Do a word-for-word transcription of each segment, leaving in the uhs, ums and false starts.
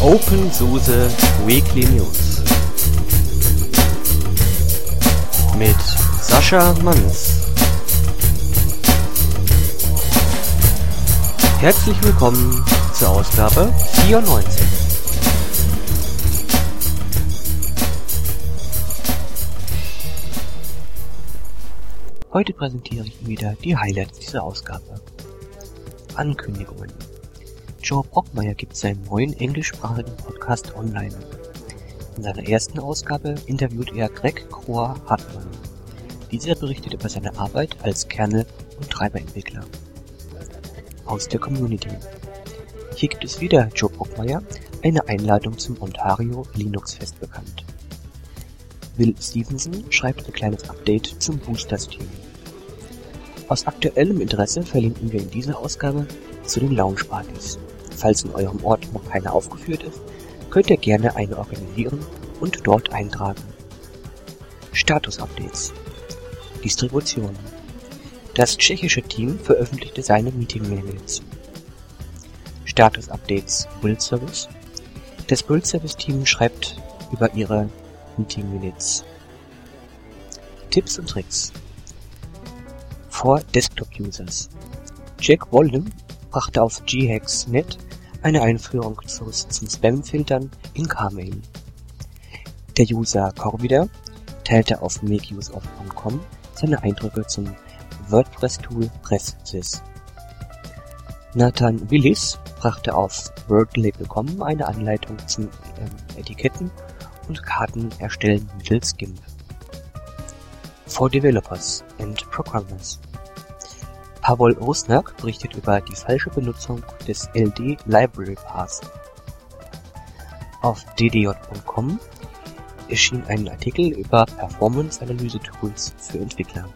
OpenSUSE Weekly News mit Sascha Manns. Herzlich willkommen zur Ausgabe vierundneunzig. Heute präsentiere ich Ihnen wieder die Highlights dieser Ausgabe. Ankündigungen. Joe Brockmeier gibt seinen neuen englischsprachigen Podcast online. In seiner ersten Ausgabe interviewt er Greg Kroah-Hartmann. Dieser berichtet über seine Arbeit als Kernel- und Treiberentwickler. Aus der Community. Hier gibt es wieder Joe Brockmeier, eine Einladung zum Ontario Linux Fest bekannt. Will Stevenson schreibt ein kleines Update zum Boosters-Team. Aus aktuellem Interesse verlinken wir in dieser Ausgabe zu den Lounge-Partys. Falls in eurem Ort noch keine aufgeführt ist, könnt ihr gerne eine organisieren und dort eintragen. Status-Updates. Distribution. Das tschechische Team veröffentlichte seine Meeting-Mails. Status-Updates Build Service. Das Build Service Team schreibt über ihre Meeting-Minutes. Tipps und Tricks. For Desktop-Users. Jack Walden brachte auf G Hacks Punkt net eine Einführung zum Spam-Filtern in Carmail. Der User Corvida teilte auf makeuseof punkt com seine Eindrücke zum WordPress-Tool PressSys. Nathan Willis brachte auf wordlay punkt com eine Anleitung zum ähm, Etiketten und Karten erstellen mittels GIMP. For Developers and Programmers. Pawel Rusnak berichtet über die falsche Benutzung des L D Library Paths. Auf d d j punkt com erschien ein Artikel über Performance-Analyse-Tools für Entwickler.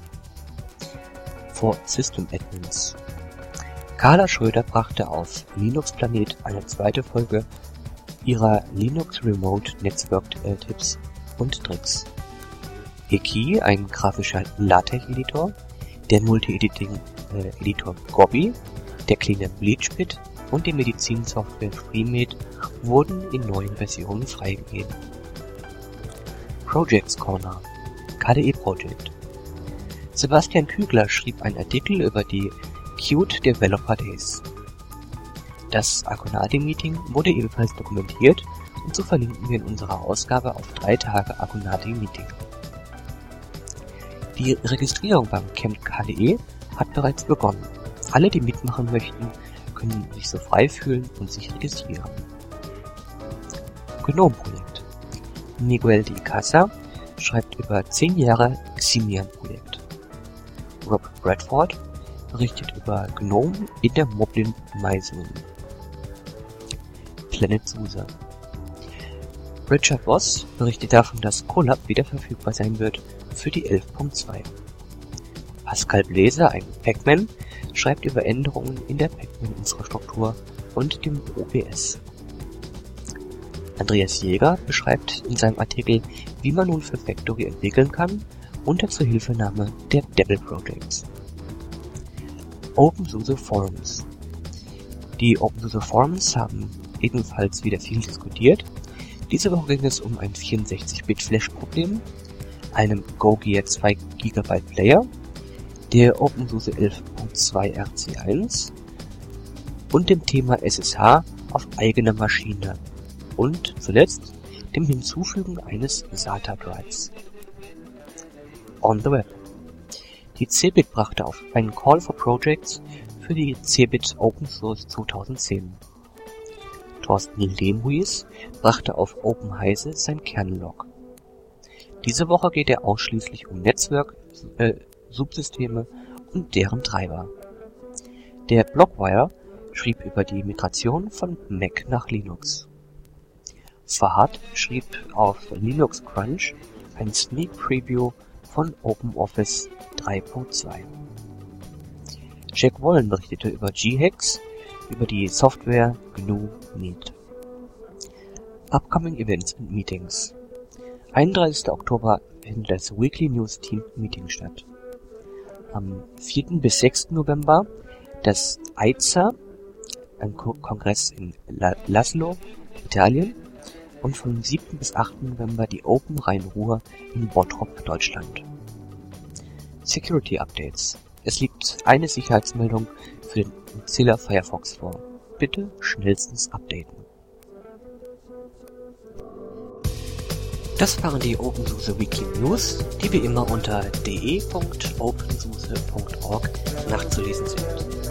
For System Admins. Carla Schröder brachte auf Linux Planet eine zweite Folge ihrer Linux Remote Network äh, Tipps und Tricks. Eki, ein grafischer LaTeX-Editor, der Multi-Editing-Editor äh, Gobby, der Cleaner Bleachbit und die Medizinsoftware FreeMed wurden in neuen Versionen freigegeben. Projects Corner. K D E Project. Sebastian Kügler schrieb einen Artikel über die Qt Developer Days. Das Akonadi-Meeting wurde ebenfalls dokumentiert und so verlinken wir in unserer Ausgabe auf drei Tage Akonadi-Meeting. Die Registrierung beim Camp K D E hat bereits begonnen. Alle, die mitmachen möchten, können sich so frei fühlen und sich registrieren. GNOME-Projekt. Miguel de Icaza schreibt über zehn Jahre Ximian-Projekt. Rob Bradford berichtet über GNOME in der Moblin MyZone. PlanetSUSE. Richard Voss berichtet davon, dass Colab wieder verfügbar sein wird für die elf Punkt zwei. Pascal Bläser, ein Pacman, schreibt über Änderungen in der Pacman-Infrastruktur und dem O B S. Andreas Jäger beschreibt in seinem Artikel, wie man nun für Factory entwickeln kann, unter Zuhilfenahme der Devil Projects. OpenSUSE Forums. Die OpenSUSE Forums haben ebenfalls wieder viel diskutiert. Diese Woche ging es um ein vierundsechzig Bit Flash-Problem, einem GoGear zwei Gigabyte Player, der OpenSUSE elf Punkt zwei R C eins und dem Thema S S H auf eigener Maschine und zuletzt dem Hinzufügen eines SATA-Drives. On the Web. Die Cebit brachte auf einen Call for Projects für die Cebit Open Source zweitausendzehn. Thorsten Lehmhuis brachte auf OpenHeise sein Kernel-Log. Diese Woche geht er ausschließlich um Netzwerk, äh, Subsysteme und deren Treiber. Der Blockwire schrieb über die Migration von Mac nach Linux. Fahad schrieb auf Linux Crunch ein Sneak Preview von OpenOffice drei Punkt zwei. Jack Wallen berichtete über G Hacks, über die Software G N U Meet. Upcoming Events and Meetings. einunddreißigster Oktober findet das Weekly News Team Meeting statt. Am vierten bis sechsten November das I Z A, ein Ko- Kongress in La- Laszlo, Italien und vom siebten bis achten November die Open Rhein-Ruhr in Bottrop, Deutschland. Security Updates. Es liegt eine Sicherheitsmeldung für den Mozilla Firefox vor. Bitte schnellstens updaten. Das waren die OpenSUSE Weekly News, die wie immer unter de punkt opensuse punkt org nachzulesen sind.